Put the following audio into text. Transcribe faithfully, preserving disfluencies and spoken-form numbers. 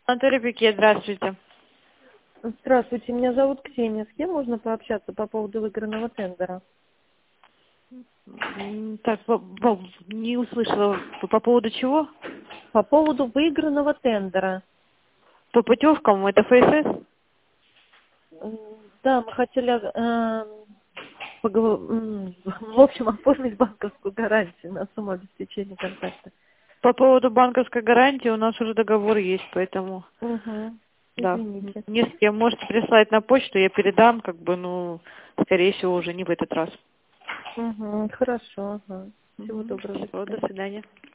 Анатолий Пикет, здравствуйте. Здравствуйте, меня зовут Ксения. С кем можно пообщаться по поводу выигранного тендера? М, Так, по- по- не услышала. По по поводу чего? По поводу выигранного тендера. По путевкам, это ФСС? М, Да, мы хотели, э, поговор- м, в общем, оформить банковскую гарантию на сумму обеспечения контакта. По поводу банковской гарантии у нас уже договор есть, поэтому, Угу. да, Извините. не с кем. Можете прислать на почту, я передам, как бы, ну, скорее всего, уже не в этот раз. Угу. Хорошо. Ага. Всего Мгм. доброго. До Всё, до свидания. свидания.